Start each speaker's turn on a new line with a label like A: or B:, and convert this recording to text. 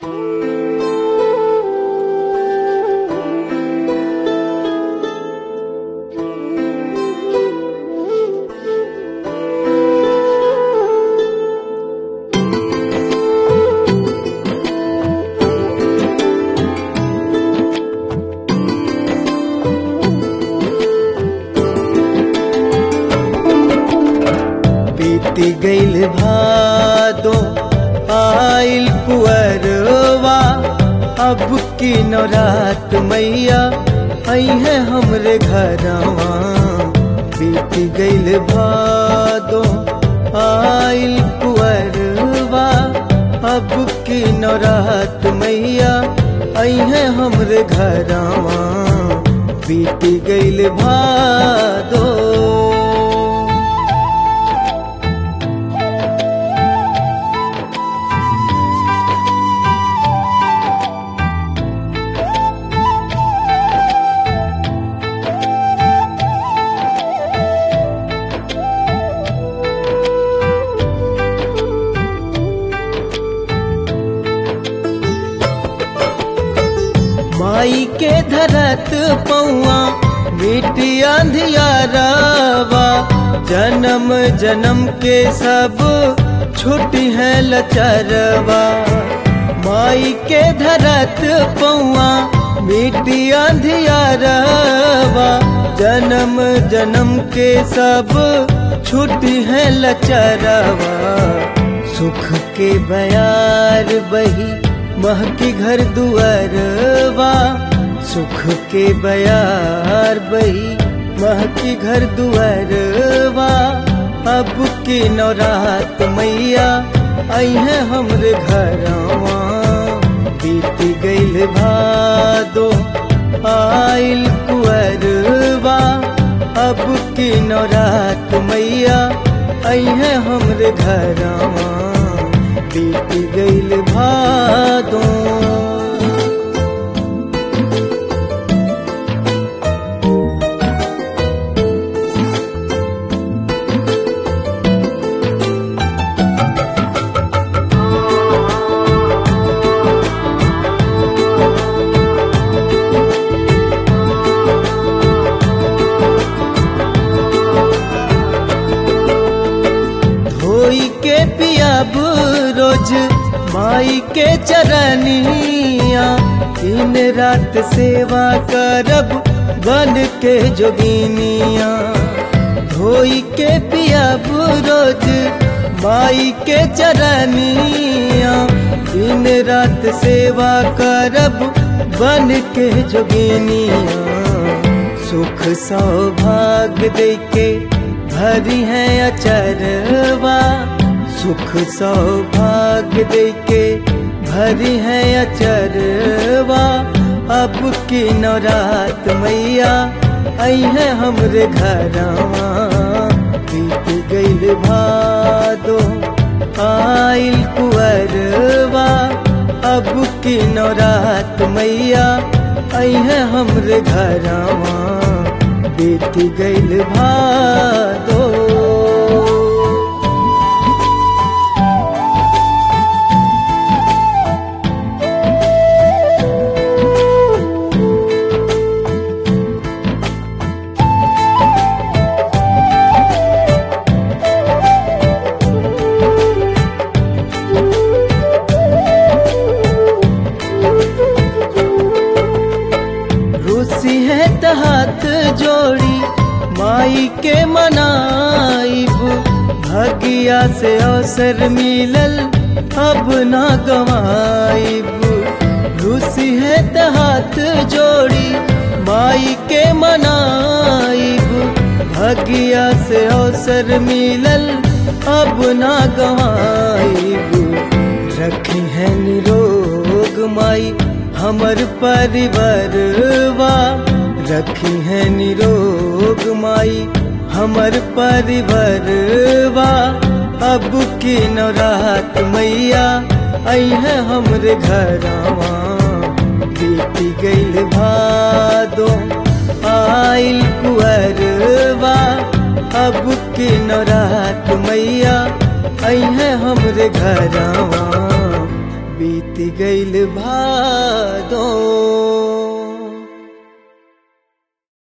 A: बीती गईल भादो आइल कुअरवा, अब की नौरात मैया आई है हमरे घरवा। बीती गईल भादो आइल कुअरवा, अब की नौरात मैया आई है हमरे घरवा। बीती गईल भादो माई के धरत पौआ मिट्टी अंधियारावा, जन्म जन्म के सब छुट्टी है लचरवा। माई के धरत पौआ मिट्टी अंधियारावा, जन्म जन्म के सब छुट्टी है लचरवा। सुख के बयार बही महकी घर दुआरवा, सुख के बयार बही महकी घर दुआरवा। अब की नौरात मैया आई है हमरे घरवा। बीती गईल भादो आइल कुअरवा, अब की नौरात मैया आई है हमरे घरवा। बीती गईल भादो धोई के पियाब रोज माई के चरनिया, दिन रात सेवा करब बन के जोगिनिया। धोई के पियाब रोज माई के चरनिया, दिन रात सेवा करब बन के जोगिनिया। सुख सौभाग्य देके भरी है अचरवा, सुख सौभाग्य देके भरी है अचरवा। अब की नौरात मैया आई है हमरे घरवा। बीत गईल भादो आइल कुअरवा, अब की नौरात मैया आई है हमरे घरवा। बीत गईल भादो हाथ जोड़ी माई के मनाइब, भगिया से अवसर मिलल अब ना गवाइब। रूसी है त हाथ जोड़ी माई के मनाइब, भगिया से अवसर मिलल अब ना गवाइब। रखी है निरोग माई हमर परिवारवा, रखी है निरोग माई हमर परिवारवा। अब की नौरात मैया आई है हमरे घरवा। बीती गईल भादो आइल कुअरवा, अब की नौरात मैया आई है हमरे घरवा। बीत गईल भादो